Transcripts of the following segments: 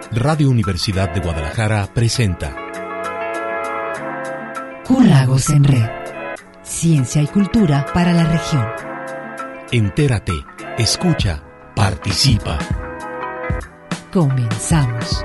Radio Universidad de Guadalajara presenta Q-Lagos en Red. Ciencia y cultura para la región. Entérate, escucha, participa. Comenzamos.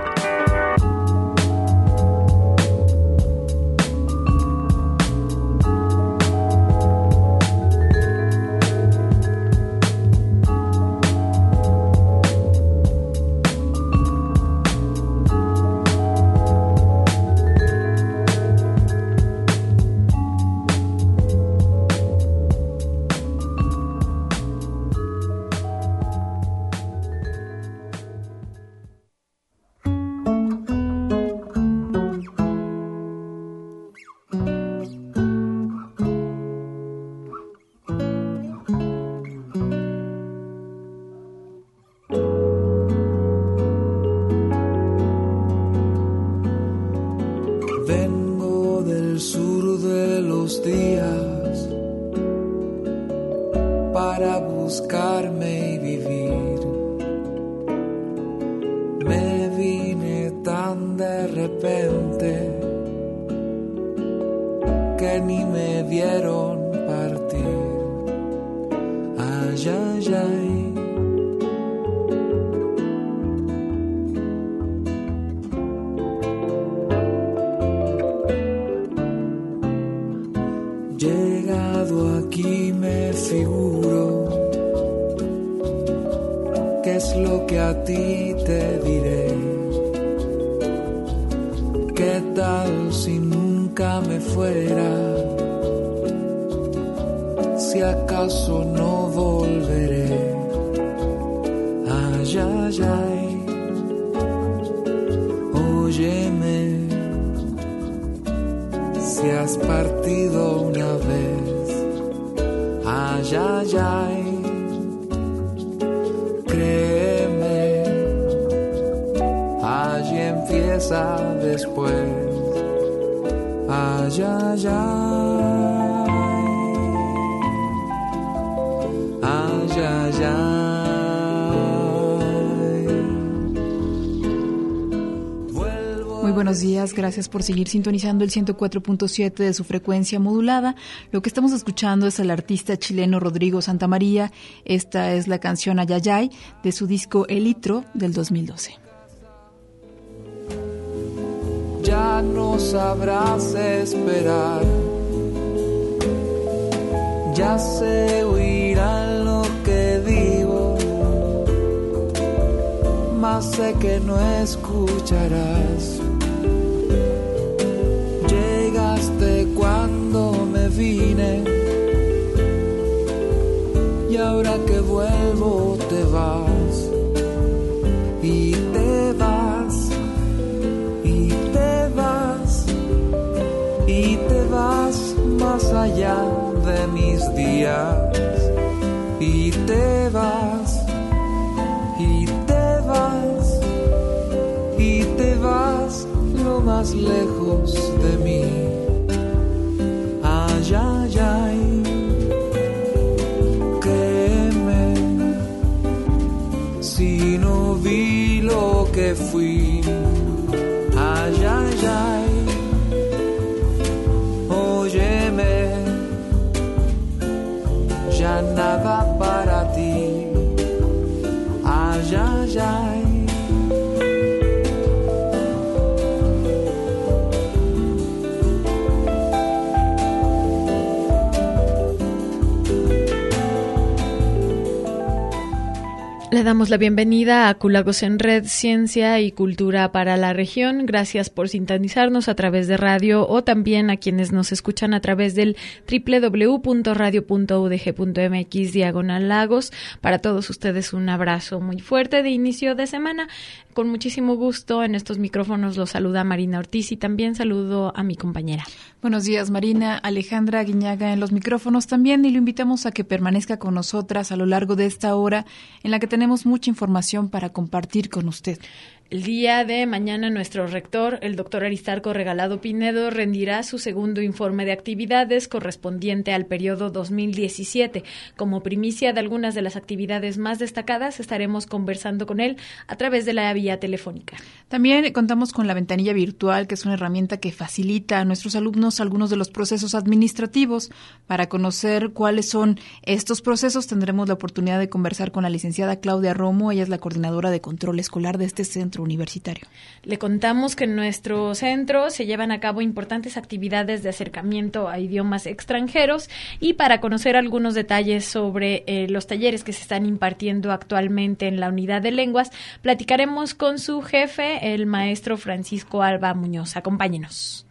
Llegado aquí me figuro qué es lo que a ti te diré. ¿Qué tal si nunca me fuera? Si acaso no volveré. Ay, ay, ay. Óyeme. Si has partido una vez, ay, ay, ay, créeme, allí empieza después, ay, ay, ay, ay, ay, ay. Muy buenos días, gracias por seguir sintonizando el 104.7 de su frecuencia modulada. Lo que estamos escuchando es al artista chileno Rodrigo Santamaría. Esta es la canción Ayayay de su disco El Litro del 2012. Ya no sabrás esperar, ya se oirá lo que digo, mas sé que no escucharás. Llegaste cuando me vine y ahora que vuelvo te vas y te vas y te vas y te vas más allá de mis días y te vas y te vas y te vas lo más lejos de mí. Ay, ay, ay, créeme, si no vi lo que fui. Ay, ay, ay, óyeme, ya nada para ti. Ay, ay, ay. Le damos la bienvenida a Q-Lagos en Red, Ciencia y Cultura para la región. Gracias por sintonizarnos a través de radio o también a quienes nos escuchan a través del www.radio.udg.mx/Lagos. Para todos ustedes un abrazo muy fuerte de inicio de semana. Con muchísimo gusto en estos micrófonos los saluda Marina Ortiz y también saludo a mi compañera. Buenos días, Marina. Alejandra Guiñaga en los micrófonos también, y lo invitamos a que permanezca con nosotras a lo largo de esta hora en la que tenemos mucha información para compartir con usted. El día de mañana nuestro rector, el doctor Aristarco Regalado Pinedo, rendirá su segundo informe de actividades correspondiente al periodo 2017. Como primicia de algunas de las actividades más destacadas, estaremos conversando con él a través de la vía telefónica. También contamos con la ventanilla virtual, que es una herramienta que facilita a nuestros alumnos algunos de los procesos administrativos. Para conocer cuáles son estos procesos, tendremos la oportunidad de conversar con la licenciada Claudia Romo. Ella es la coordinadora de control escolar de este centro universitario. Le contamos que en nuestro centro se llevan a cabo importantes actividades de acercamiento a idiomas extranjeros, y para conocer algunos detalles sobre los talleres que se están impartiendo actualmente en la unidad de lenguas, platicaremos con su jefe, el maestro Francisco Alba Muñoz. Acompáñenos.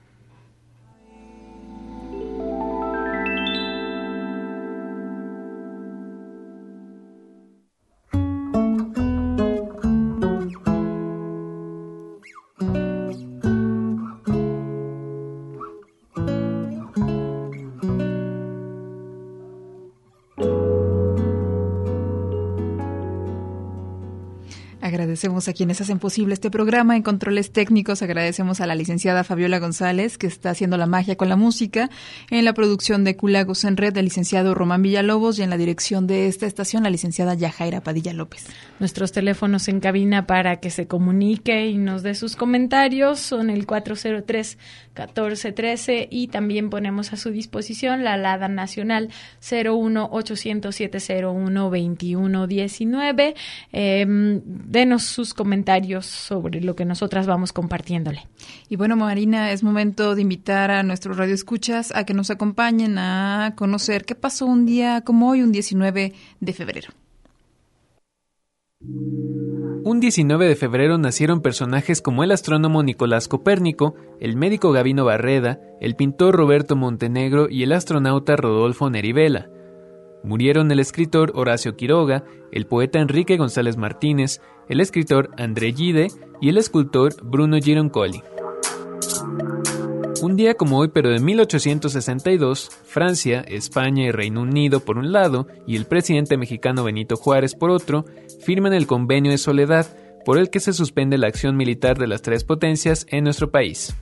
Agradecemos a quienes hacen posible este programa. En controles técnicos agradecemos a la licenciada Fabiola González, que está haciendo la magia con la música. En la producción de Culagos en Red, el licenciado Román Villalobos, y en la dirección de esta estación, la licenciada Yajaira Padilla López. Nuestros teléfonos en cabina para que se comunique y nos dé sus comentarios son el 403-1413, y también ponemos a su disposición la alada nacional 01800-701-2119. Denos sus comentarios sobre lo que nosotras vamos compartiéndole. Y bueno, Marina, es momento de invitar a nuestros radioescuchas a que nos acompañen a conocer qué pasó un día como hoy, un 19 de febrero. Un 19 de febrero nacieron personajes como el astrónomo Nicolás Copérnico, el médico Gabino Barreda, el pintor Roberto Montenegro y el astronauta Rodolfo Neri Vela. Murieron el escritor Horacio Quiroga, el poeta Enrique González Martínez, el escritor André Gide y el escultor Bruno Gironcoli. Un día como hoy, pero de 1862, Francia, España y Reino Unido por un lado y el presidente mexicano Benito Juárez por otro, firman el Convenio de Soledad, por el que se suspende la acción militar de las tres potencias en nuestro país.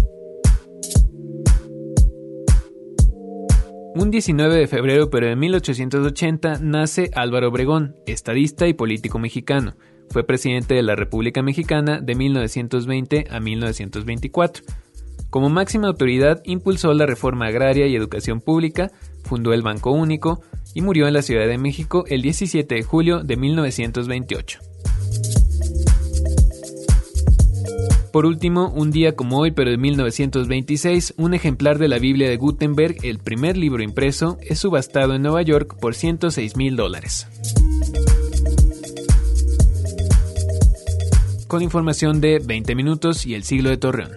Un 19 de febrero, pero de 1880, nace Álvaro Obregón, estadista y político mexicano. Fue presidente de la República Mexicana de 1920 a 1924. Como máxima autoridad, impulsó la reforma agraria y educación pública, fundó el Banco Único y murió en la Ciudad de México el 17 de julio de 1928. Por último, un día como hoy, pero de 1926, un ejemplar de la Biblia de Gutenberg, el primer libro impreso, es subastado en Nueva York por $106,000. Con información de 20 Minutos y El Siglo de Torreón.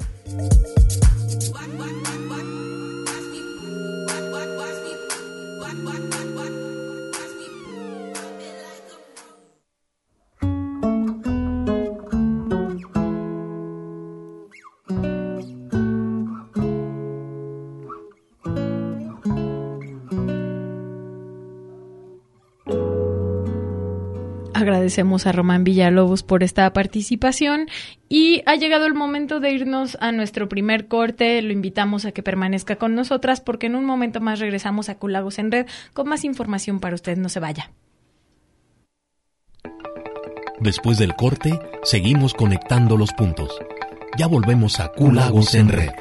Agradecemos a Román Villalobos por esta participación y ha llegado el momento de irnos a nuestro primer corte. Lo invitamos a que permanezca con nosotras porque en un momento más regresamos a Culagos en Red con más información para usted. No se vaya. Después del corte, seguimos conectando los puntos. Ya volvemos a Culagos en Red.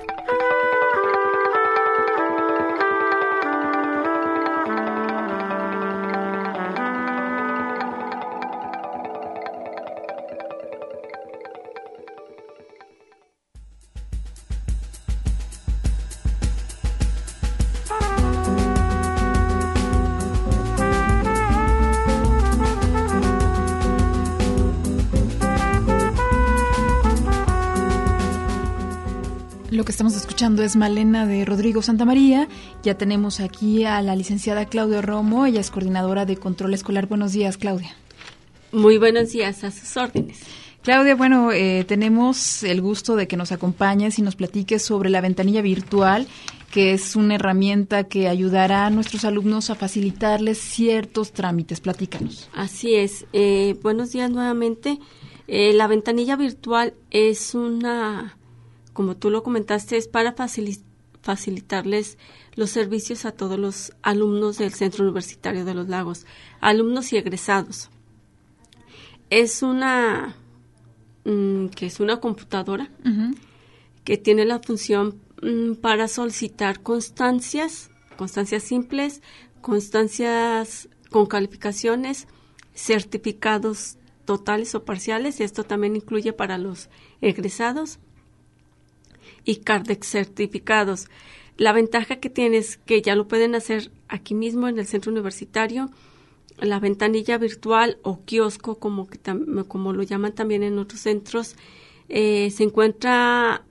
Lo que estamos escuchando es Malena de Rodrigo Santamaría. Ya tenemos aquí a la licenciada Claudia Romo, ella es coordinadora de control escolar. Buenos días, Claudia. Muy buenos días, a sus órdenes. Claudia, bueno, tenemos el gusto de que nos acompañes y nos platiques sobre la ventanilla virtual, que es una herramienta que ayudará a nuestros alumnos a facilitarles ciertos trámites. Platícanos. Así es. Buenos días nuevamente. La ventanilla virtual es como tú lo comentaste, es para facilitarles los servicios a todos los alumnos del Centro Universitario de los Lagos, alumnos y egresados. Es una computadora que tiene la función para solicitar constancias simples, constancias con calificaciones, certificados totales o parciales, y esto también incluye para los egresados, y Cardex certificados. La ventaja que tiene es que ya lo pueden hacer aquí mismo en el centro universitario. La ventanilla virtual o kiosco, como lo llaman también en otros centros, se encuentra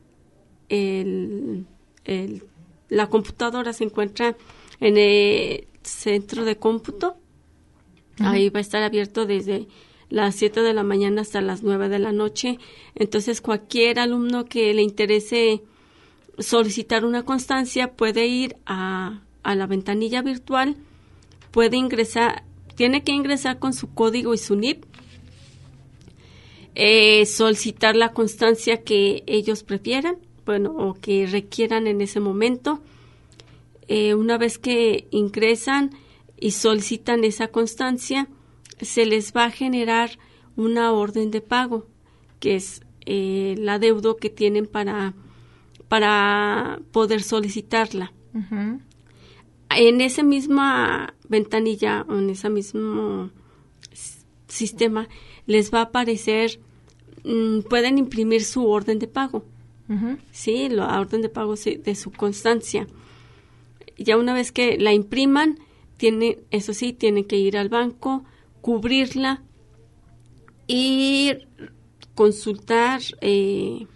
la computadora se encuentra en el centro de cómputo. Ahí va a estar abierto desde las 7 de la mañana hasta las 9 de la noche. Entonces, cualquier alumno que le interese solicitar una constancia puede ir a la ventanilla virtual, puede ingresar, tiene que ingresar con su código y su NIP, solicitar la constancia que ellos prefieran, o que requieran en ese momento. Una vez que ingresan y solicitan esa constancia, se les va a generar una orden de pago, que es el adeudo que tienen para poder solicitarla. Uh-huh. En esa misma ventanilla, o en ese mismo sistema, les va a aparecer, pueden imprimir su orden de pago. Uh-huh. Sí, la orden de pago de su constancia. Ya una vez que la impriman, tienen que ir al banco, cubrirla y consultar el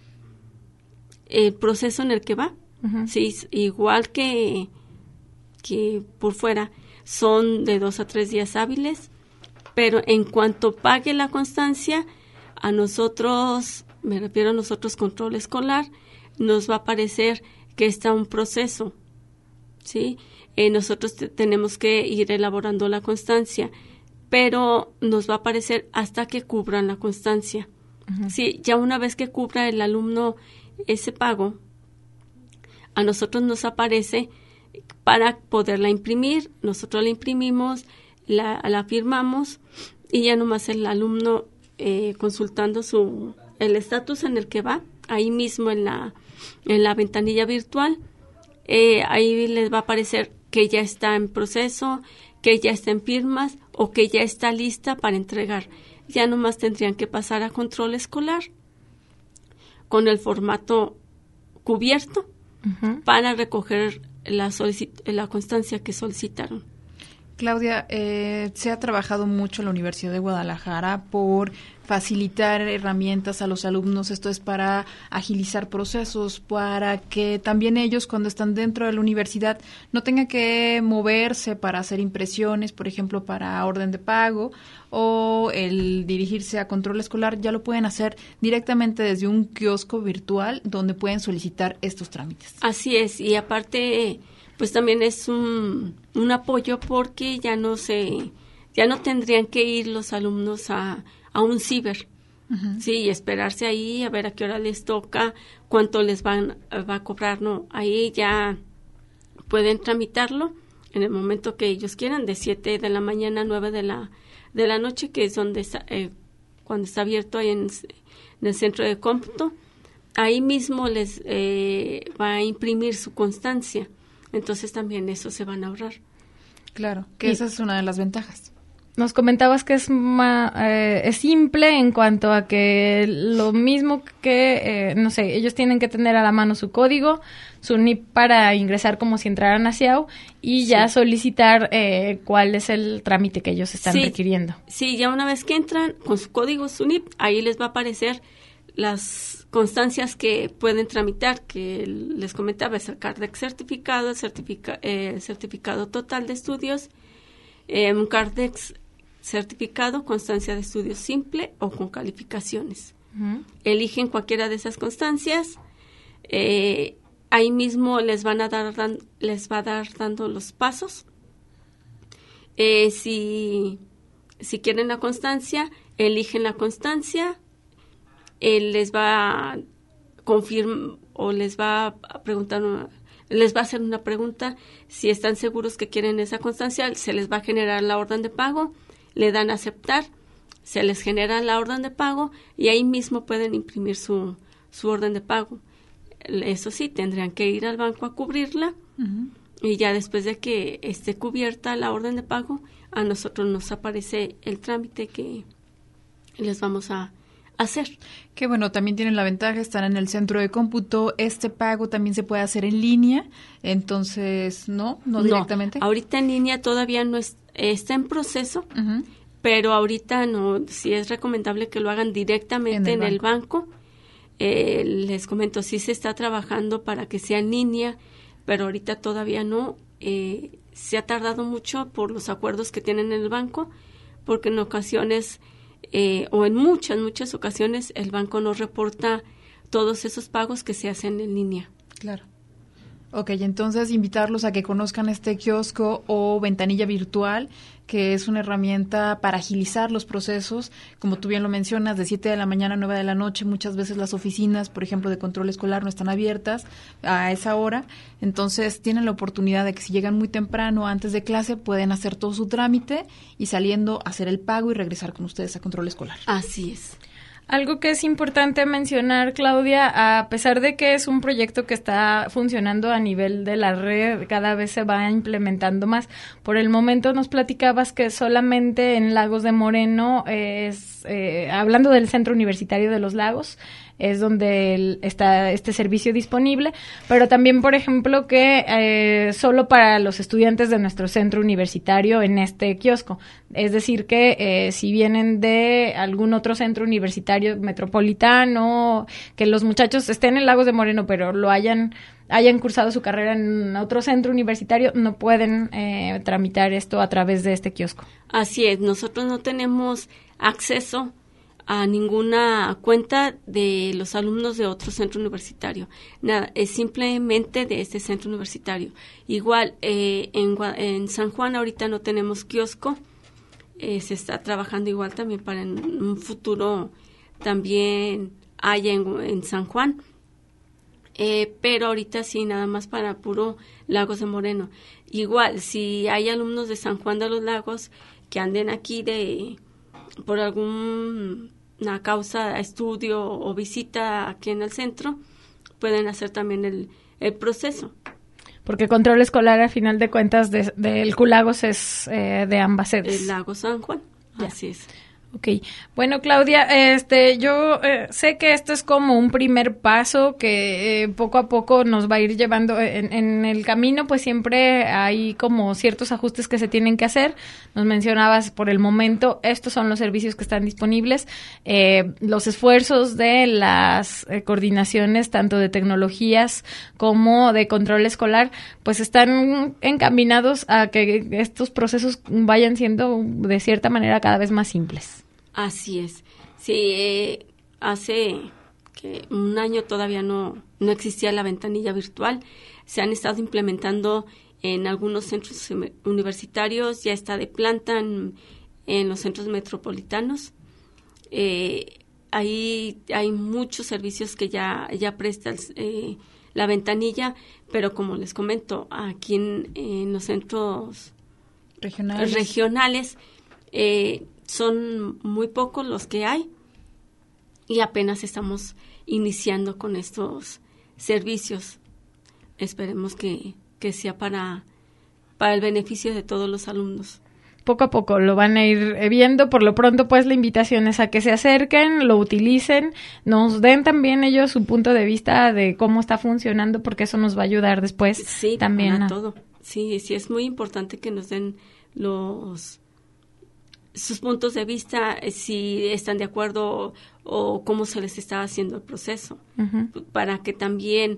proceso en el que va. Uh-huh. Sí, igual que por fuera, son de 2 a 3 días hábiles, pero en cuanto pague la constancia, a nosotros, me refiero a nosotros, control escolar, nos va a aparecer que está un proceso, ¿sí? Nosotros tenemos que ir elaborando la constancia, pero nos va a aparecer hasta que cubran la constancia. Uh-huh. Sí, ya una vez que cubra el alumno ese pago, a nosotros nos aparece para poderla imprimir. Nosotros la imprimimos, la firmamos, y ya nomás el alumno consultando el estatus en el que va, ahí mismo en la ventanilla virtual, ahí les va a aparecer que ya está en proceso, que ya está en firmas o que ya está lista para entregar. Ya nomás tendrían que pasar a control escolar con el formato cubierto. Uh-huh. Para recoger la constancia que solicitaron. Claudia, se ha trabajado mucho en la Universidad de Guadalajara por facilitar herramientas a los alumnos. Esto es para agilizar procesos, para que también ellos, cuando están dentro de la universidad, no tengan que moverse para hacer impresiones, por ejemplo, para orden de pago, o el dirigirse a control escolar. Ya lo pueden hacer directamente desde un kiosco virtual donde pueden solicitar estos trámites. Así es, y aparte, pues también es un apoyo, porque ya no tendrían que ir los alumnos a un ciber. Uh-huh. Sí, y esperarse ahí a ver a qué hora les toca, cuánto les va a cobrar. No, ahí ya pueden tramitarlo en el momento que ellos quieran, de 7 de la mañana a 9 de la noche, que es donde está, cuando está abierto ahí en el centro de cómputo. Ahí mismo les va a imprimir su constancia. Entonces también eso se van a ahorrar. Claro, que esa es una de las ventajas. Nos comentabas que es simple en cuanto a que lo mismo que, ellos tienen que tener a la mano su código, su NIP para ingresar como si entraran a CIAU, y ya solicitar cuál es el trámite que ellos están requiriendo. Sí, ya una vez que entran con su código, su NIP, ahí les va a aparecer las constancias que pueden tramitar, que les comentaba, es el Cardex certificado, el certificado total de estudios, un Cardex certificado, constancia de estudios simple o con calificaciones. Uh-huh. Eligen cualquiera de esas constancias, ahí mismo les va a dar dando los pasos. Si quieren la constancia, eligen la constancia, les va a confirmar o les va a preguntar, les va a hacer una pregunta. Si están seguros que quieren esa constancia, se les va a generar la orden de pago, le dan a aceptar, se les genera la orden de pago y ahí mismo pueden imprimir su orden de pago. Eso sí, tendrían que ir al banco a cubrirla. Uh-huh. Y ya después de que esté cubierta la orden de pago, a nosotros nos aparece el trámite que les vamos a hacer. Que bueno, también tienen la ventaja, están en el centro de cómputo. Este pago también se puede hacer en línea, entonces no directamente. Ahorita en línea todavía no está en proceso, uh-huh. Pero ahorita no, sí es recomendable que lo hagan directamente en el banco. Les comento, sí se está trabajando para que sea en línea, pero ahorita todavía no. Se ha tardado mucho por los acuerdos que tienen en el banco, porque en ocasiones, o en muchas ocasiones, el banco no reporta todos esos pagos que se hacen en línea. Claro. Ok, entonces invitarlos a que conozcan este kiosco o ventanilla virtual, que es una herramienta para agilizar los procesos, como tú bien lo mencionas, de 7 de la mañana a 9 de la noche. Muchas veces las oficinas, por ejemplo, de control escolar no están abiertas a esa hora, entonces tienen la oportunidad de que si llegan muy temprano antes de clase pueden hacer todo su trámite y saliendo hacer el pago y regresar con ustedes a control escolar. Así es. Algo que es importante mencionar, Claudia, a pesar de que es un proyecto que está funcionando a nivel de la red, cada vez se va implementando más. Por el momento nos platicabas que solamente en Lagos de Moreno, hablando del Centro Universitario de los Lagos, es donde está este servicio disponible, pero también, por ejemplo, que solo para los estudiantes de nuestro centro universitario en este kiosco. Es decir, que si vienen de algún otro centro universitario metropolitano, que los muchachos estén en Lagos de Moreno, pero lo hayan cursado su carrera en otro centro universitario, no pueden tramitar esto a través de este kiosco. Así es, nosotros no tenemos acceso a ninguna cuenta de los alumnos de otro centro universitario. Nada, es simplemente de este centro universitario. Igual, en San Juan ahorita no tenemos kiosco. Se está trabajando igual también para en un futuro también haya en San Juan. Pero ahorita sí, nada más para puro Lagos de Moreno. Igual, si hay alumnos de San Juan de los Lagos que anden aquí por alguna causa, estudio o visita aquí en el centro, pueden hacer también el proceso. Porque control escolar, a final de cuentas, del Culagos es de ambas sedes. El Lago San Juan, ya. Así es. Ok. Bueno, Claudia, yo sé que esto es como un primer paso que poco a poco nos va a ir llevando en el camino, pues siempre hay como ciertos ajustes que se tienen que hacer. Nos mencionabas por el momento, estos son los servicios que están disponibles. Los esfuerzos de las coordinaciones, tanto de tecnologías como de control escolar, pues están encaminados a que estos procesos vayan siendo de cierta manera cada vez más simples. Así es. Sí, hace que un año todavía no existía la ventanilla virtual. Se han estado implementando en algunos centros universitarios, ya está de planta en los centros metropolitanos. Ahí hay muchos servicios que ya presta la ventanilla, pero como les comento, aquí en los centros regionales son muy pocos los que hay y apenas estamos iniciando con estos servicios. Esperemos que sea para el beneficio de todos los alumnos. Poco a poco lo van a ir viendo. Por lo pronto, pues la invitación es a que se acerquen, lo utilicen, nos den también ellos su punto de vista de cómo está funcionando, porque eso nos va a ayudar después también a todo. Sí, es muy importante que nos den sus puntos de vista, si están de acuerdo o cómo se les está haciendo el proceso, uh-huh. Para que también,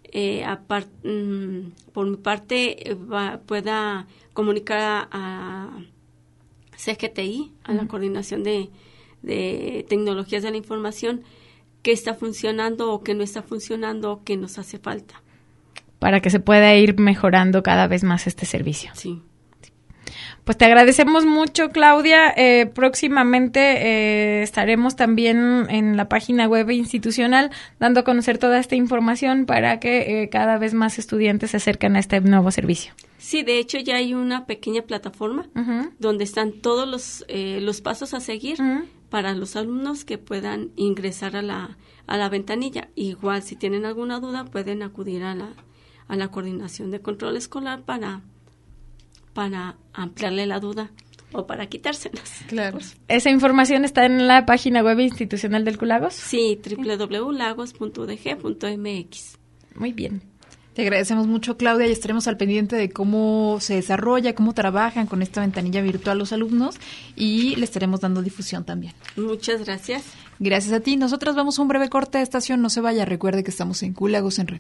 por mi parte, pueda comunicar a CGTI, a uh-huh. la Coordinación de Tecnologías de la Información, qué está funcionando o qué no está funcionando o qué nos hace falta. Para que se pueda ir mejorando cada vez más este servicio. Sí. Pues te agradecemos mucho, Claudia. Próximamente estaremos también en la página web institucional dando a conocer toda esta información para que cada vez más estudiantes se acerquen a este nuevo servicio. Sí, de hecho ya hay una pequeña plataforma donde están todos los pasos a seguir para los alumnos que puedan ingresar a la ventanilla. Igual, si tienen alguna duda, pueden acudir a la coordinación de control escolar para ampliarle la duda o para quitárselas. Claro. ¿Esa información está en la página web institucional del CULAGOS? Sí, www.lagos.udg.mx. Muy bien. Te agradecemos mucho, Claudia, y estaremos al pendiente de cómo se desarrolla, cómo trabajan con esta ventanilla virtual los alumnos, y le estaremos dando difusión también. Muchas gracias. Gracias a ti. Nosotros vamos a un breve corte de estación. No se vaya. Recuerde que estamos en Cúlagos en Red.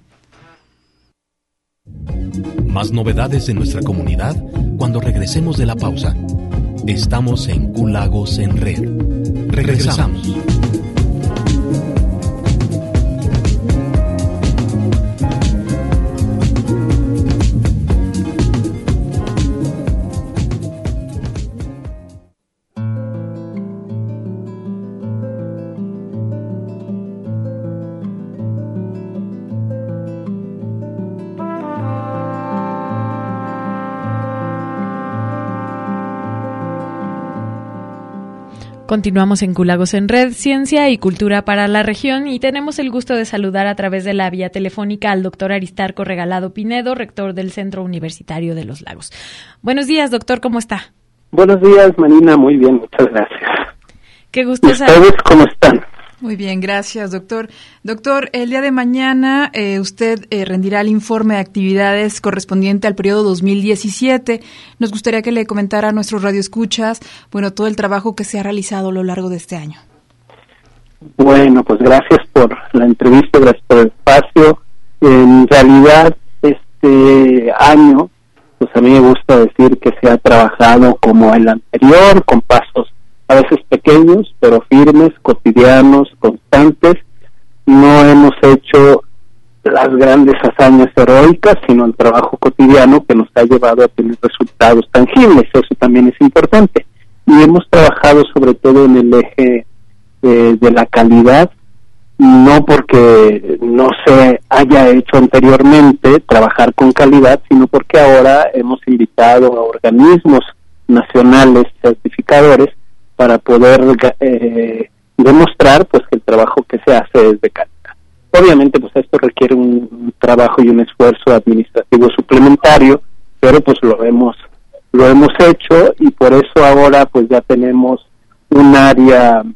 Más novedades de nuestra comunidad cuando regresemos de la pausa. Estamos en Cúlagos en Red. Regresamos. Continuamos en Cúlagos en Red, Ciencia y Cultura para la Región, y tenemos el gusto de saludar a través de la vía telefónica al doctor Aristarco Regalado Pinedo, rector del Centro Universitario de los Lagos. Buenos días, doctor, ¿cómo está? Buenos días, Marina, muy bien, muchas gracias. Qué gusto saber. ¿Ustedes cómo están? Muy bien, gracias, doctor. Doctor, el día de mañana usted rendirá el informe de actividades correspondiente al periodo 2017. Nos gustaría que le comentara a nuestros radioescuchas, todo el trabajo que se ha realizado a lo largo de este año. Bueno, pues gracias por la entrevista, gracias por el espacio. En realidad, este año, pues a mí me gusta decir que se ha trabajado como el anterior, con pasos a veces pequeños, pero firmes, cotidianos, constantes. No hemos hecho las grandes hazañas heroicas, sino el trabajo cotidiano que nos ha llevado a tener resultados tangibles. Eso también es importante. Y hemos trabajado sobre todo en el eje de la calidad, no porque no se haya hecho anteriormente trabajar con calidad, sino porque ahora hemos invitado a organismos nacionales certificadores para poder demostrar pues que el trabajo que se hace es de calidad. Obviamente pues esto requiere un trabajo y un esfuerzo administrativo suplementario, pero pues lo hemos hecho, y por eso ahora pues ya tenemos un área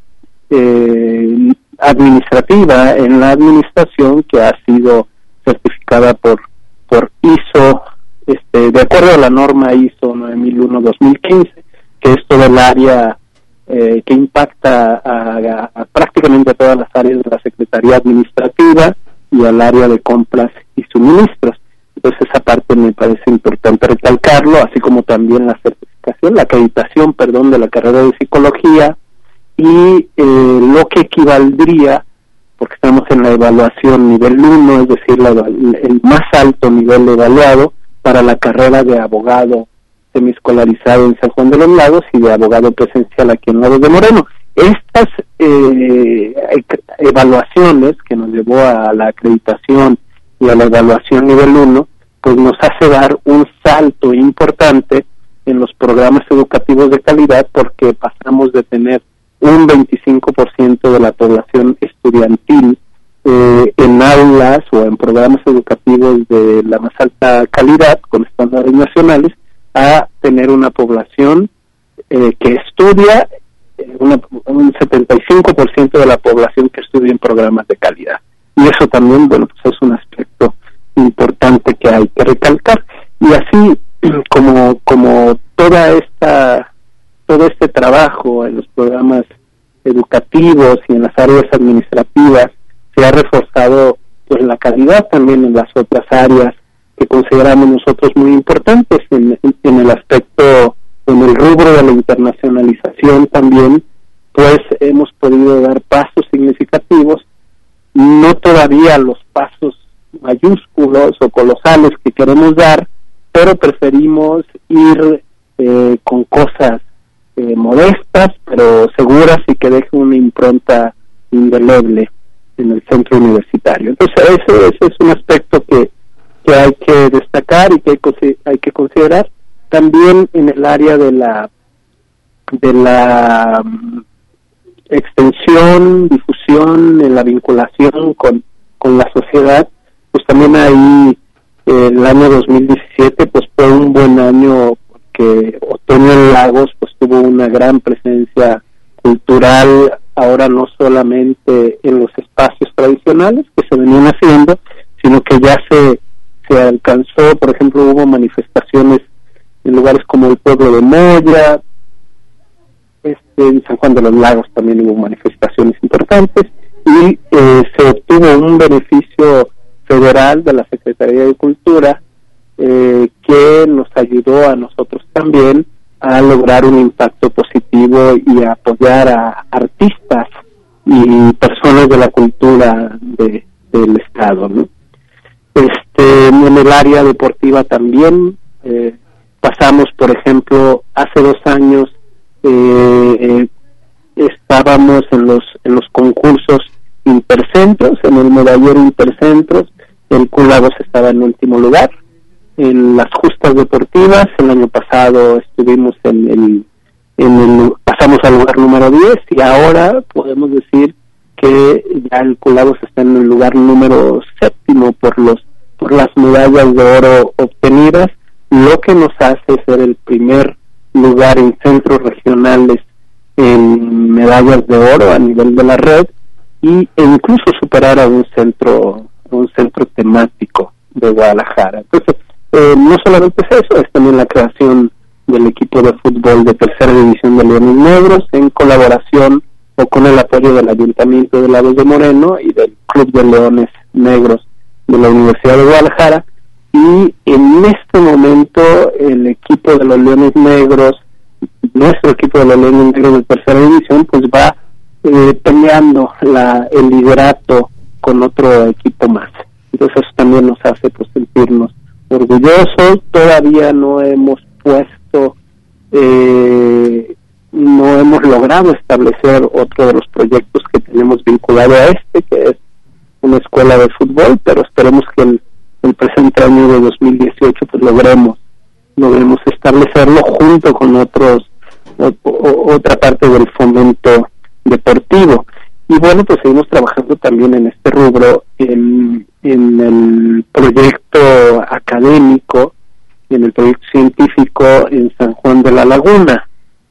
administrativa en la administración que ha sido certificada por ISO, de acuerdo a la norma ISO 9001-2015, que es todo el área que impacta a prácticamente a todas las áreas de la Secretaría Administrativa y al área de compras y suministros. Entonces esa parte me parece importante recalcarlo, así como también la acreditación de la carrera de psicología, y lo que equivaldría, porque estamos en la evaluación nivel 1, es decir, el más alto nivel evaluado para la carrera de abogado semiescolarizado en San Juan de los Lagos y de abogado presencial aquí en Lagos de Moreno. Estas evaluaciones que nos llevó a la acreditación y a la evaluación nivel 1, pues nos hace dar un salto importante en los programas educativos de calidad, porque pasamos de tener un 25% de la población estudiantil en aulas o en programas educativos de la más alta calidad con estándares nacionales, a tener una población que estudia, un 75% de la población que estudia en programas de calidad. Y eso también, pues es un aspecto importante que hay que recalcar. Y así como todo este trabajo en los programas educativos y en las áreas administrativas se ha reforzado pues la calidad también en las otras áreas que consideramos nosotros muy importantes en el aspecto, en el rubro de la internacionalización también, pues hemos podido dar pasos significativos, no todavía los pasos mayúsculos o colosales que queremos dar, pero preferimos ir con cosas modestas, pero seguras y que deje una impronta indeleble en el centro universitario. Entonces ese es un aspecto que hay que destacar y que hay que considerar. También en el área de la extensión, difusión, en la vinculación con la sociedad, pues también ahí el año 2017 pues fue un buen año, porque Otoño en Lagos pues tuvo una gran presencia cultural, ahora no solamente en los espacios tradicionales que se venían haciendo, sino que ya se alcanzó, por ejemplo, hubo manifestaciones en lugares como el pueblo de Moya, en San Juan de los Lagos también hubo manifestaciones importantes, y se obtuvo un beneficio federal de la Secretaría de Cultura que nos ayudó a nosotros también a lograr un impacto positivo y a apoyar a artistas y personas de la cultura del estado, ¿no? En el área deportiva también pasamos, por ejemplo, hace 2 años estábamos en los concursos intercentros, en el medallero intercentros, el Q Lagos estaba en último lugar. En las justas deportivas, el año pasado estuvimos pasamos al lugar número 10, y ahora podemos decir que ya el Q Lagos está en el lugar número 7 por las medallas de oro obtenidas, lo que nos hace ser el primer lugar en centros regionales en medallas de oro a nivel de la red, e incluso superar a un centro temático de Guadalajara. Entonces, no solamente es eso, es también la creación del equipo de fútbol de tercera división de Leones Negros, en colaboración o con el apoyo del Ayuntamiento de Lagos de Moreno y del Club de Leones Negros de la Universidad de Guadalajara. Y en este momento el equipo de los Leones Negros, nuestro equipo de los Leones Negros de tercera división, pues va peleando el liderato con otro equipo más. Entonces eso también nos hace pues sentirnos orgullosos. Todavía no hemos logrado establecer otro de los proyectos que tenemos vinculado a que es una escuela de fútbol, pero esperemos que el presente año de 2018 pues logremos establecerlo junto con otra parte del fomento deportivo. Y bueno, pues seguimos trabajando también en este rubro, en el proyecto académico, en el proyecto científico en San Juan de la Laguna,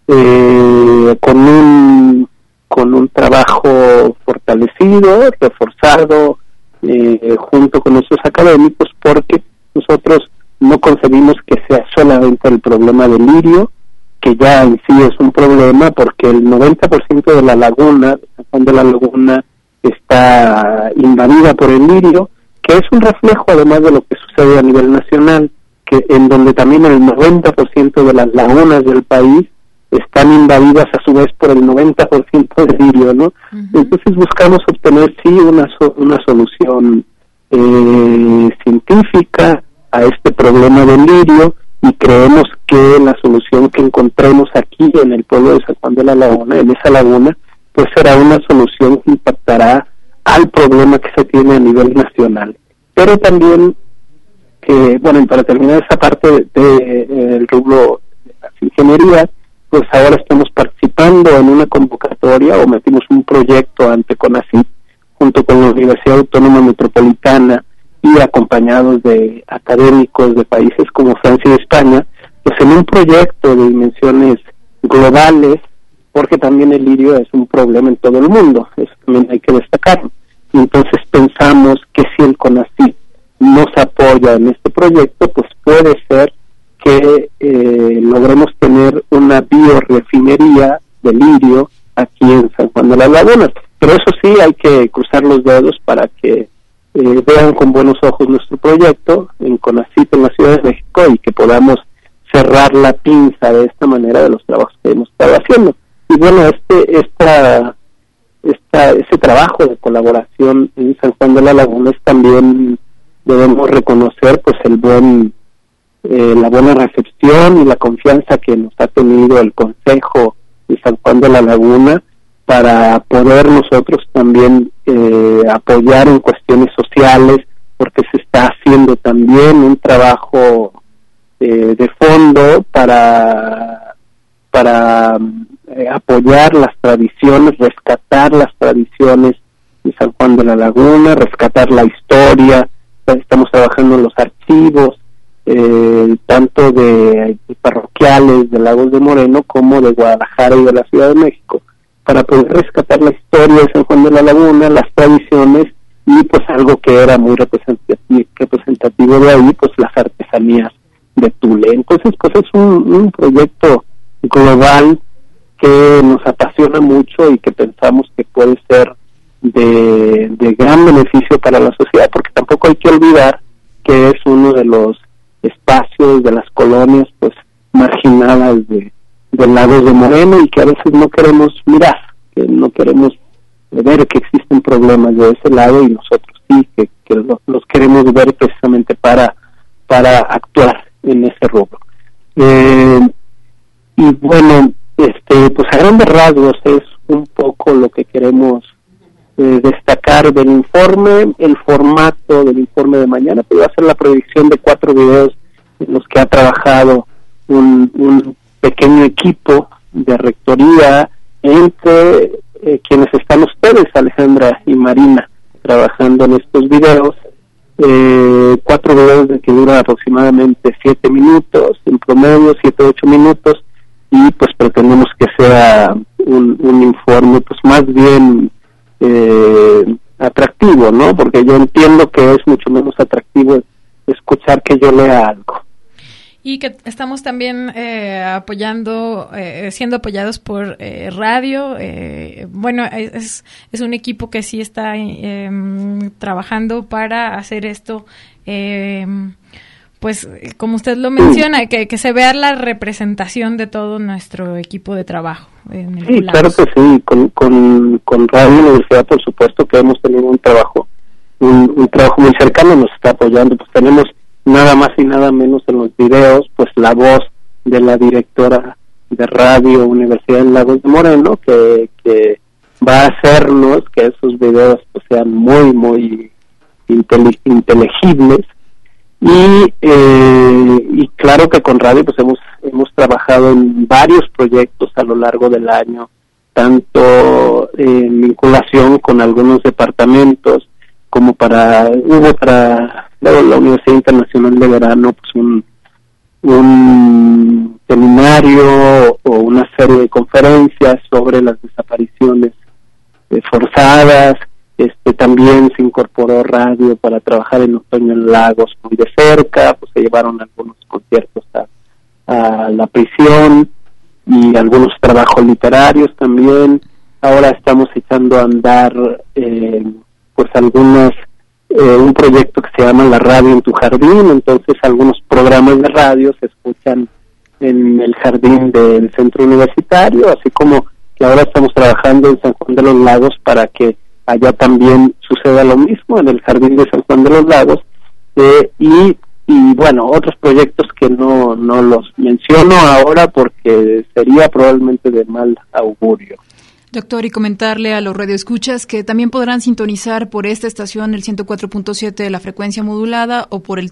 con un trabajo fortalecido, reforzado, junto con nuestros académicos, porque nosotros no concebimos que sea solamente el problema del lirio, que ya en sí es un problema, porque el 90% de la laguna, de San Juan de la Laguna, está invadida por el lirio, que es un reflejo además de lo que sucede a nivel nacional, que en donde también el 90% de las lagunas del país están invadidas a su vez por el 90% del lirio, ¿no? Uh-huh. Entonces buscamos obtener sí una solución científica a este problema del lirio, y creemos que la solución que encontremos aquí en el pueblo de San Juan de la Laguna, en esa laguna, pues será una solución que impactará al problema que se tiene a nivel nacional. Pero también, bueno, y para terminar esa parte del rubro de las ingenierías, pues ahora estamos participando en una convocatoria, o metimos un proyecto ante CONACYT, junto con la Universidad Autónoma Metropolitana, y acompañados de académicos de países como Francia y España, pues en un proyecto de dimensiones globales, porque también el lirio es un problema en todo el mundo, eso también hay que destacarlo. Y entonces pensamos que si el CONACYT nos apoya en este proyecto, pues puede ser que logremos tener una biorefinería de lirio aquí en San Juan de las Lagunas. Pero eso sí, hay que cruzar los dedos para que vean con buenos ojos nuestro proyecto en CONACYT en la Ciudad de México, y que podamos cerrar la pinza de esta manera de los trabajos que hemos estado haciendo. Y bueno, ese trabajo de colaboración en San Juan de la Laguna es también, debemos reconocer, pues el buen la buena recepción y la confianza que nos ha tenido el Consejo de San Juan de la Laguna para poder nosotros también apoyar en cuestiones sociales, porque se está haciendo también un trabajo de fondo para apoyar las tradiciones, rescatar las tradiciones de San Juan de la Laguna, rescatar la historia. Estamos trabajando en los archivos, tanto de parroquiales de Lagos de Moreno como de Guadalajara y de la Ciudad de México, para poder rescatar la historia de San Juan de la Laguna, las tradiciones y pues algo que era muy representativo de ahí, pues las artesanías de Tule. Entonces pues es un proyecto global que nos apasiona mucho y que pensamos que puede ser de gran beneficio para la sociedad, porque tampoco hay que olvidar que es uno de los espacios de las colonias pues marginadas de Lagos de Moreno, y que a veces no queremos mirar, que no queremos ver que existen problemas de ese lado, y nosotros sí, que los queremos ver precisamente para actuar en ese rubro. Y bueno, pues a grandes rasgos es un poco lo que queremos destacar del informe. El formato del informe de mañana pues va a ser la proyección de 4 videos en los que ha trabajado un pequeño equipo de rectoría, entre quienes están ustedes, Alejandra y Marina, trabajando en estos videos. 4 videos de que duran aproximadamente 7 minutos, en promedio 7-8 minutos, y pues pretendemos que sea un informe pues más bien atractivo, ¿no? Porque yo entiendo que es mucho menos atractivo escuchar que yo lea algo. Y que estamos también siendo apoyados por radio. Bueno, es un equipo que sí está trabajando para hacer esto, pues como usted lo menciona, que se vea la representación de todo nuestro equipo de trabajo. En el sí, claro que sí. Con Radio Universidad, por supuesto que hemos tenido un trabajo muy cercano, nos está apoyando. Pues tenemos nada más y nada menos en los videos pues la voz de la directora de Radio Universidad en Lagos de Moreno, que va a hacernos que esos videos pues sean muy muy inteligibles. Y claro que con radio pues hemos trabajado en varios proyectos a lo largo del año, tanto en vinculación con algunos departamentos, como hubo para la Universidad Internacional de Verano pues un seminario o una serie de conferencias sobre las desapariciones forzadas. También se incorporó radio para trabajar en otoño en Lagos muy de cerca, pues se llevaron algunos conciertos a la prisión y algunos trabajos literarios también. Ahora estamos echando a andar pues un proyecto que se llama La Radio en tu Jardín. Entonces algunos programas de radio se escuchan en el jardín del centro universitario, así como que ahora estamos trabajando en San Juan de los Lagos para que allá también suceda lo mismo, en el jardín de San Juan de los Lagos, y bueno, otros proyectos que no los menciono ahora porque sería probablemente de mal augurio. Doctor, y comentarle a los radioescuchas que también podrán sintonizar por esta estación el 104.7 de la frecuencia modulada o por el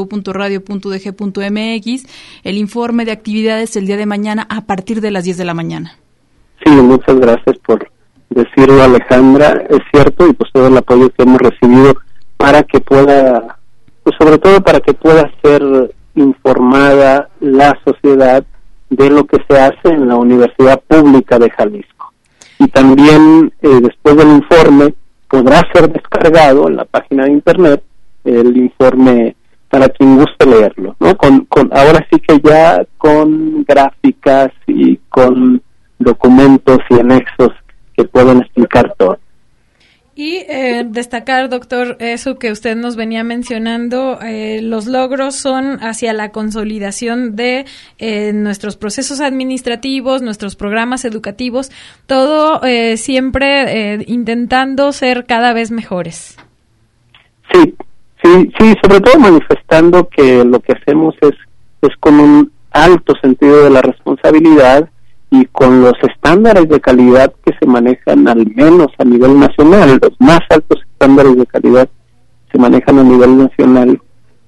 www.radio.udg.mx el informe de actividades el día de mañana a partir de las 10 de la mañana. Sí, muchas gracias por decirlo, Alejandra. Es cierto, y pues todo el apoyo que hemos recibido para que pueda, pues sobre todo para que pueda ser informada la sociedad de lo que se hace en la Universidad Pública de Jalisco. Y también después del informe podrá ser descargado en la página de internet el informe para quien guste leerlo, ¿no? Ahora sí que ya con gráficas y con documentos y anexos que pueden explicar todo. Y destacar, doctor, eso que usted nos venía mencionando, los logros son hacia la consolidación de nuestros procesos administrativos, nuestros programas educativos, todo siempre intentando ser cada vez mejores. Sí, sobre todo manifestando que lo que hacemos es es con un alto sentido de la responsabilidad y con los estándares de calidad que se manejan al menos a nivel nacional. Los más altos estándares de calidad se manejan a nivel nacional.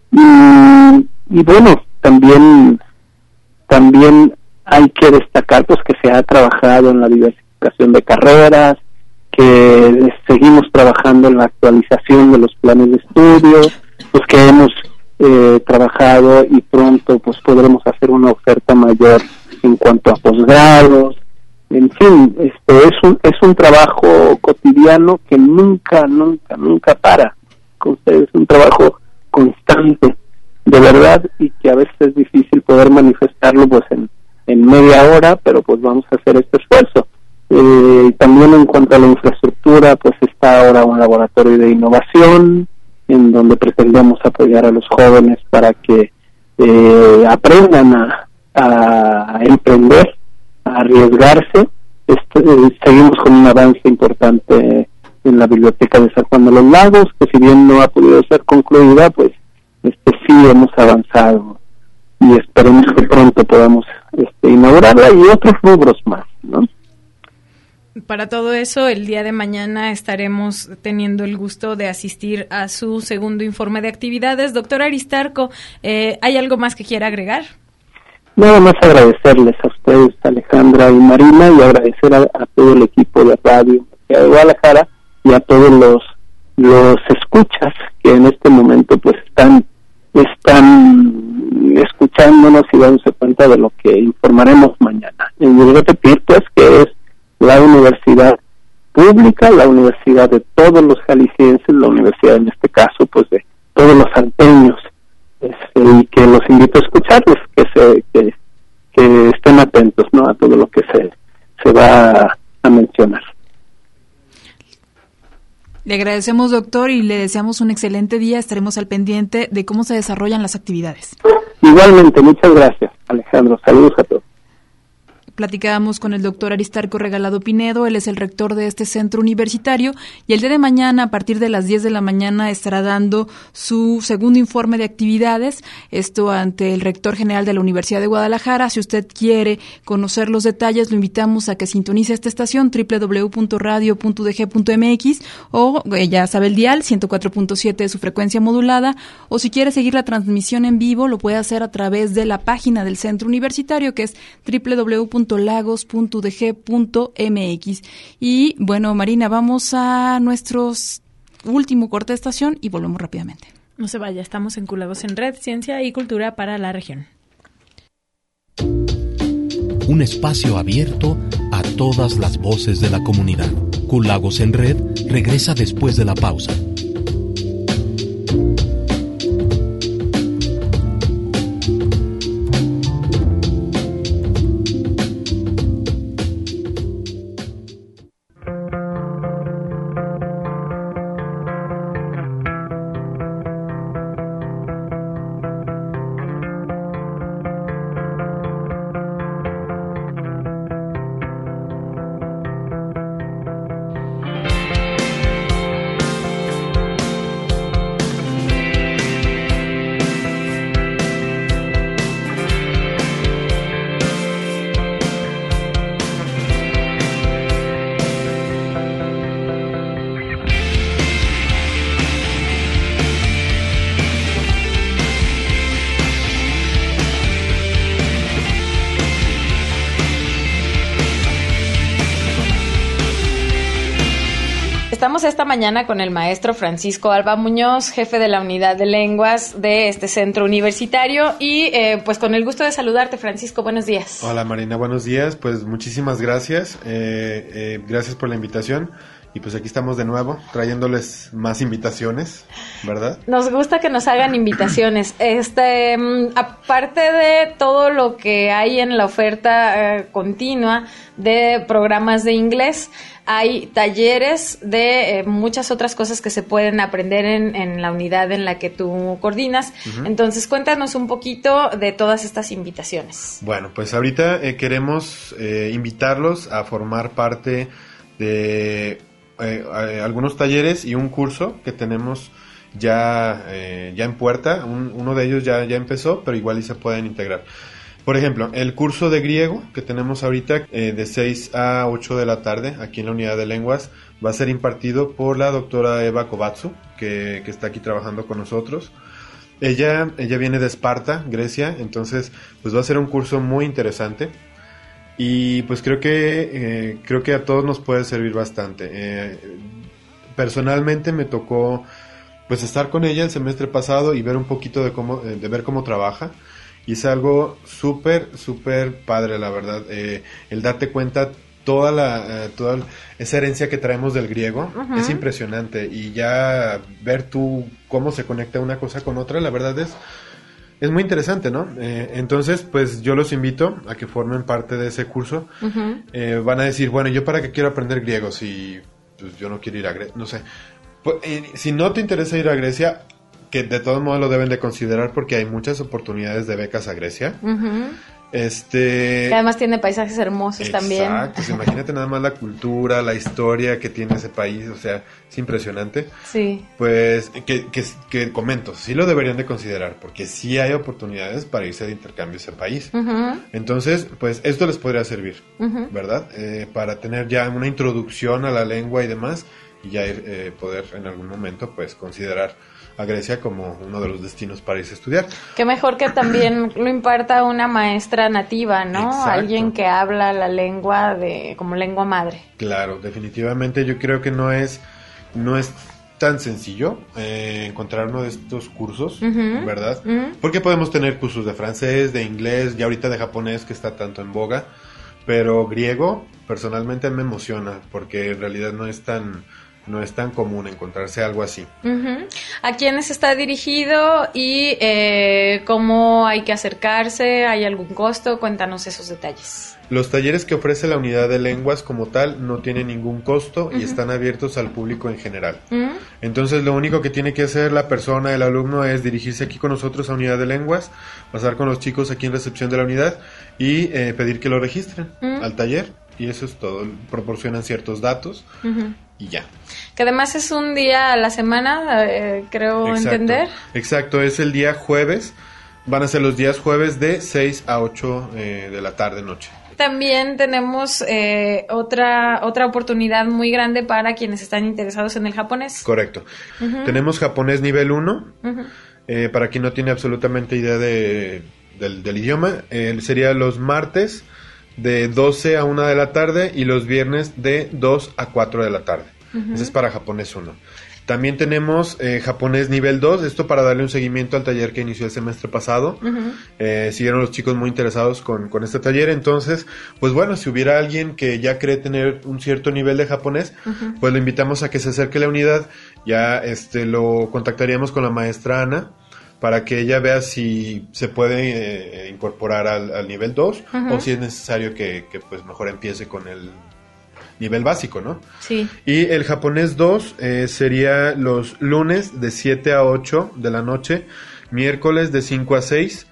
Y bueno, también hay que destacar pues que se ha trabajado en la diversificación de carreras, que seguimos trabajando en la actualización de los planes de estudio, pues que hemos trabajado y pronto pues podremos hacer una oferta mayor en cuanto a posgrados. En fin, es un trabajo cotidiano que nunca para. Es un trabajo constante, de verdad, y que a veces es difícil poder manifestarlo pues en media hora, pero pues vamos a hacer este esfuerzo. También en cuanto a la infraestructura, pues está ahora un laboratorio de innovación en donde pretendemos apoyar a los jóvenes para que aprendan a emprender, a arriesgarse. Seguimos con un avance importante en la biblioteca de San Juan de los Lagos, que si bien no ha podido ser concluida, pues sí hemos avanzado y esperemos que pronto podamos inaugurarla y otros rubros más, ¿no? Para todo eso, el día de mañana estaremos teniendo el gusto de asistir a su segundo informe de actividades. Doctor Aristarco, ¿hay algo más que quiera agregar? Nada más agradecerles a ustedes, Alejandra y Marina, y agradecer a todo el equipo de Radio de Guadalajara y a todos los escuchas que en este momento pues están escuchándonos y dándose cuenta de lo que informaremos mañana. Y repetir pues que es la universidad pública, la universidad de todos los jaliscienses, la universidad en este caso pues de todos los salteños, y que los invito a escucharles, que estén atentos, ¿no?, a todo lo que se va a mencionar. Le agradecemos, doctor, y le deseamos un excelente día. Estaremos al pendiente de cómo se desarrollan las actividades. Igualmente, muchas gracias, Alejandro. Saludos a todos. Platicábamos con el doctor Aristarco Regalado Pinedo, él es el rector de este centro universitario, y el día de mañana, a partir de las 10 de la mañana, estará dando su segundo informe de actividades, esto ante el rector general de la Universidad de Guadalajara. Si usted quiere conocer los detalles, lo invitamos a que sintonice esta estación, www.radio.udg.mx, o ya sabe el dial, 104.7 de su frecuencia modulada, o si quiere seguir la transmisión en vivo, lo puede hacer a través de la página del centro universitario, que es www.lagos.udg.mx. Y bueno, Marina, vamos a nuestro último corte de estación y volvemos rápidamente. No se vaya, estamos en Culagos en Red, Ciencia y Cultura para la región. Un espacio abierto a todas las voces de la comunidad. Culagos en Red regresa después de la pausa. Estamos esta mañana con el maestro Francisco Alba Muñoz, jefe de la unidad de lenguas de este centro universitario, y pues con el gusto de saludarte, Francisco, buenos días. Hola Marina, buenos días, pues muchísimas gracias, gracias por la invitación. Y pues aquí estamos de nuevo, trayéndoles más invitaciones, ¿verdad? Nos gusta que nos hagan invitaciones. Aparte de todo lo que hay en la oferta continua de programas de inglés, hay talleres de muchas otras cosas que se pueden aprender en la unidad en la que tú coordinas. Uh-huh. Entonces, cuéntanos un poquito de todas estas invitaciones. Bueno, pues ahorita queremos invitarlos a formar parte de algunos talleres y un curso que tenemos ya en puerta. Uno de ellos ya empezó, pero igual y se pueden integrar. Por ejemplo, el curso de griego que tenemos ahorita de 6 a 8 de la tarde aquí en la unidad de lenguas va a ser impartido por la doctora Eva Kovatsu, que está aquí trabajando con nosotros. Ella viene de Esparta, Grecia, entonces pues va a ser un curso muy interesante y pues creo que a todos nos puede servir bastante. Personalmente me tocó pues estar con ella el semestre pasado y ver un poquito de ver cómo trabaja. Y es algo súper padre, la verdad. El darte cuenta toda esa herencia que traemos del griego es impresionante. Y ya ver tú cómo se conecta una cosa con otra, la verdad es muy interesante, ¿no? Entonces, pues yo los invito a que formen parte de ese curso. Van a decir, bueno, ¿yo para qué quiero aprender griego si pues, yo no quiero ir a Grecia? No sé. Pues, si no te interesa ir a Grecia, que de todos modos lo deben de considerar porque hay muchas oportunidades de becas a Grecia. Que además tiene paisajes hermosos también. Exacto, pues imagínate nada más la cultura, la historia que tiene ese país, o sea, es impresionante. Sí. Pues, que comento, sí lo deberían de considerar, porque sí hay oportunidades para irse de intercambio a ese país. Entonces, pues, esto les podría servir, ¿verdad? Para tener ya una introducción a la lengua y demás, y ya poder en algún momento, pues, considerar a Grecia como uno de los destinos para irse a estudiar. Qué mejor que también lo imparta una maestra nativa, ¿no? Exacto. Alguien que habla la lengua como lengua madre. Claro, definitivamente yo creo que no es tan sencillo encontrar uno de estos cursos, ¿verdad? Porque podemos tener cursos de francés, de inglés, y ahorita de japonés que está tanto en boga, pero griego personalmente me emociona porque en realidad no es tan común encontrarse algo así. ¿A quiénes está dirigido y cómo hay que acercarse? ¿Hay algún costo? Cuéntanos esos detalles. Los talleres que ofrece la unidad de lenguas como tal no tienen ningún costo y están abiertos al público en general. Entonces lo único que tiene que hacer la persona, el alumno, es dirigirse aquí con nosotros a unidad de lenguas, pasar con los chicos aquí en recepción de la unidad y pedir que lo registren al taller. Y eso es todo. Proporcionan ciertos datos y ya. Que además es un día a la semana, creo entender. Exacto, es el día jueves. Van a ser los días jueves de 6 a 8 de la tarde, noche. También tenemos otra oportunidad muy grande para quienes están interesados en el japonés. Correcto. Tenemos japonés nivel 1. Para quien no tiene absolutamente idea del idioma, sería los martes de 12 a 1 de la tarde y los viernes de 2 a 4 de la tarde. Ese es para japonés 1. También tenemos japonés nivel 2, esto para darle un seguimiento al taller que inició el semestre pasado. Siguieron los chicos muy interesados con este taller, entonces, pues bueno, si hubiera alguien que ya cree tener un cierto nivel de japonés, pues lo invitamos a que se acerque a la unidad, ya lo contactaríamos con la maestra Ana, para que ella vea si se puede incorporar al nivel 2 o si es necesario que pues mejor empiece con el nivel básico, ¿no? Sí. Y el japonés 2 sería los lunes de 7 a 8 de la noche, miércoles de 5 a 6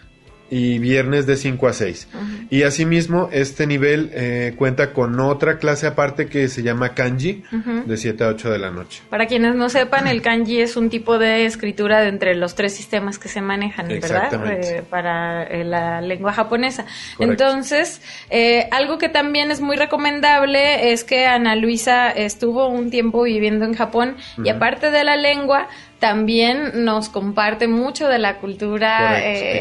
y viernes de 5 a 6. Y asimismo, este nivel cuenta con otra clase aparte que se llama kanji, de 7 a 8 de la noche. Para quienes no sepan, el kanji es un tipo de escritura de entre los 3 sistemas que se manejan, ¿verdad? Para la lengua japonesa. Correcto. Entonces, algo que también es muy recomendable es que Ana Luisa estuvo un tiempo viviendo en Japón y aparte de la lengua, también nos comparte mucho de la cultura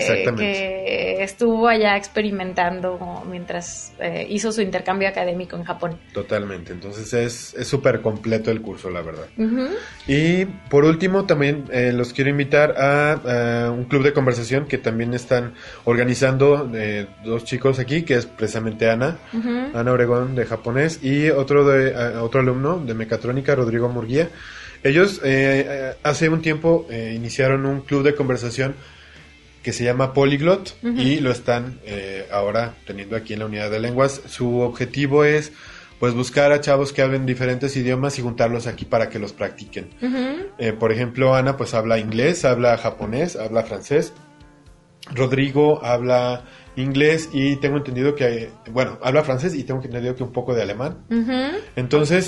que estuvo allá experimentando mientras hizo su intercambio académico en Japón. Totalmente, entonces es súper completo el curso, la verdad. Y por último, también los quiero invitar a un club de conversación que también están organizando dos chicos aquí, que es precisamente Ana Obregón de japonés y otro alumno de mecatrónica, Rodrigo Murguía. Ellos hace un tiempo iniciaron un club de conversación que se llama Polyglot y lo están ahora teniendo aquí en la unidad de lenguas. Su objetivo es pues buscar a chavos que hablen diferentes idiomas y juntarlos aquí para que los practiquen. Por ejemplo, Ana pues habla inglés, habla japonés, habla francés. Rodrigo habla inglés y tengo entendido que habla francés y tengo entendido que un poco de alemán. Entonces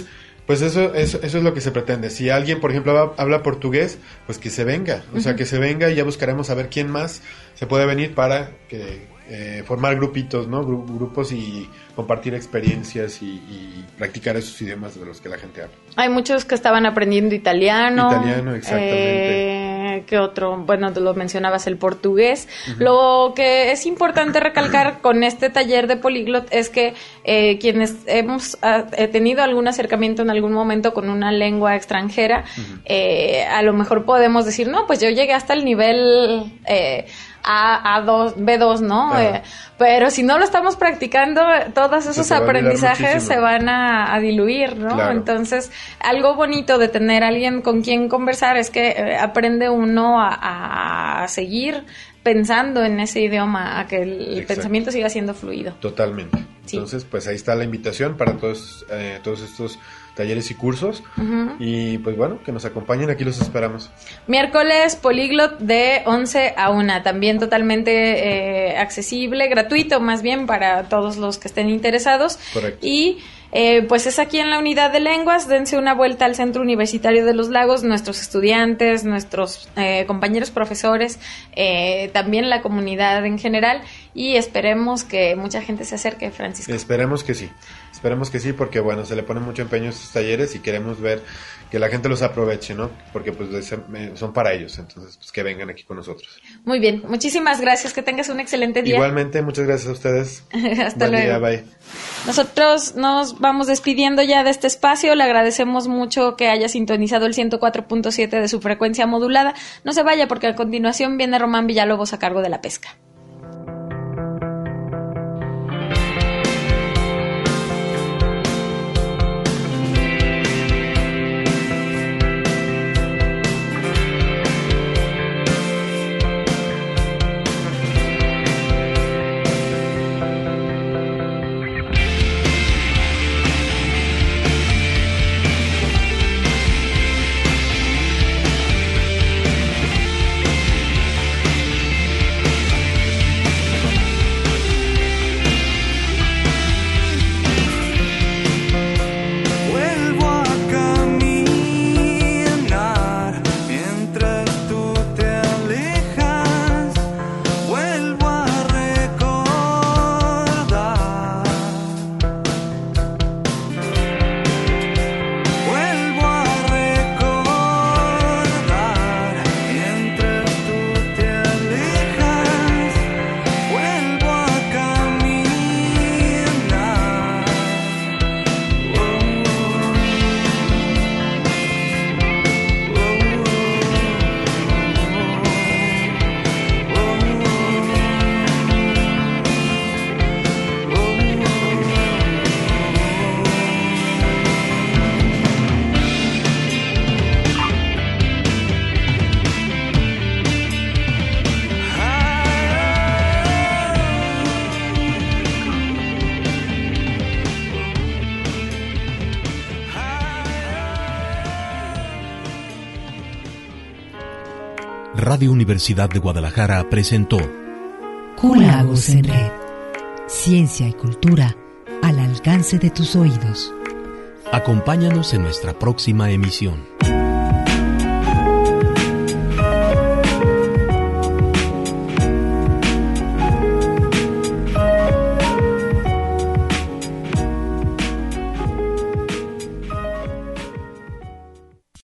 Pues eso es lo que se pretende. Si alguien, por ejemplo, habla portugués, pues que se venga. O sea, que se venga y ya buscaremos a ver quién más se puede venir para formar grupitos, ¿no? Grupos y compartir experiencias y practicar esos idiomas de los que la gente habla. Hay muchos que estaban aprendiendo italiano. Italiano, exactamente. ¿Qué otro? Bueno, tú lo mencionabas, el portugués. Lo que es importante recalcar con este taller de Políglot es que quienes hemos tenido algún acercamiento en algún momento con una lengua extranjera, a lo mejor podemos decir, no, pues yo llegué hasta el nivel A2, B2, ¿no? Claro. Pero si no lo estamos practicando, todos esos aprendizajes se van a diluir, ¿no? Claro. Entonces, algo bonito de tener a alguien con quien conversar es que aprende uno a seguir pensando en ese idioma, a que el pensamiento siga siendo fluido. Totalmente. Sí. Entonces, pues ahí está la invitación para todos estos talleres y cursos. Y pues bueno, que nos acompañen, aquí los esperamos. Miércoles Políglot de 11 a 1, también totalmente accesible, gratuito más bien para todos los que estén interesados. Correcto. Y pues es aquí en la Unidad de Lenguas. Dense una vuelta al Centro Universitario de los Lagos, nuestros estudiantes, nuestros compañeros profesores, también la comunidad en general, y esperemos que mucha gente se acerque, Francisco. Esperemos que sí, porque bueno, se le pone mucho empeño a estos talleres y queremos ver que la gente los aproveche, ¿no? Porque pues son para ellos, entonces pues que vengan aquí con nosotros. Muy bien, muchísimas gracias, que tengas un excelente día. Igualmente, muchas gracias a ustedes. Hasta luego. Día, bye. Nosotros nos vamos despidiendo ya de este espacio. Le agradecemos mucho que haya sintonizado el 104.7 de su frecuencia modulada. No se vaya, porque a continuación viene Román Villalobos a cargo de la pesca. Radio Universidad de Guadalajara presentó Q-Lagos en Red. Ciencia y cultura al alcance de tus oídos. Acompáñanos en nuestra próxima emisión.